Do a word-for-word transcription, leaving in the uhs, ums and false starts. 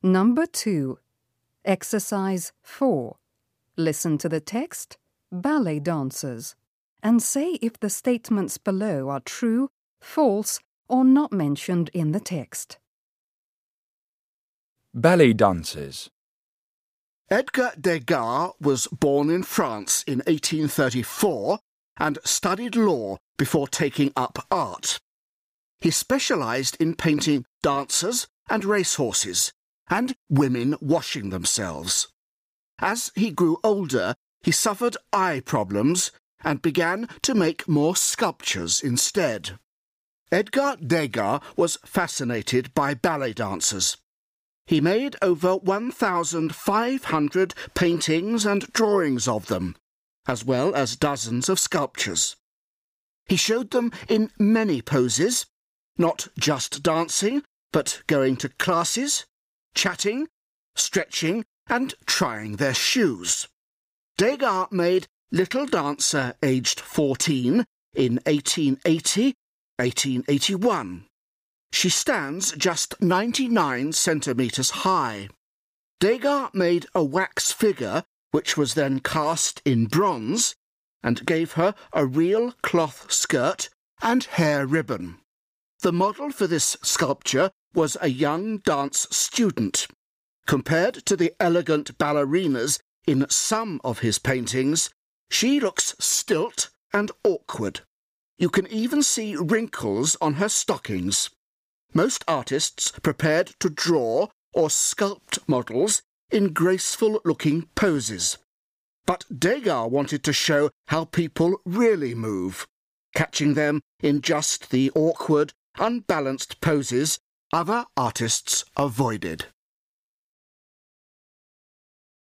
Number two. Exercise four. Listen to the text, ballet dancers, and say if the statements below are true, false, or not mentioned in the text. Ballet dancers. Edgar Degas was born in France in eighteen thirty-four and studied law before taking up art. He specialised in painting dancers and racehorses, and women washing themselves. As he grew older, he suffered eye problems and began to make more sculptures instead. Edgar Degas was fascinated by ballet dancers. He made over one thousand five hundred paintings and drawings of them, as well as dozens of sculptures. He showed them in many poses, not just dancing, but going to classes, chatting, stretching, and trying their shoes. Degas made Little Dancer aged fourteen in eighteen eighty, eighteen eighty-one. She stands just ninety-nine centimetres high. Degas made a wax figure, which was then cast in bronze, and gave her a real cloth skirt and hair ribbon. The model for this sculpture was a young dance student. Compared to the elegant ballerinas in some of his paintings, she looks stilt and awkward. You can even see wrinkles on her stockings. Most artists prepared to draw or sculpt models in graceful-looking poses. But Degas wanted to show how people really move, catching them in just the awkward, unbalanced poses other artists avoided.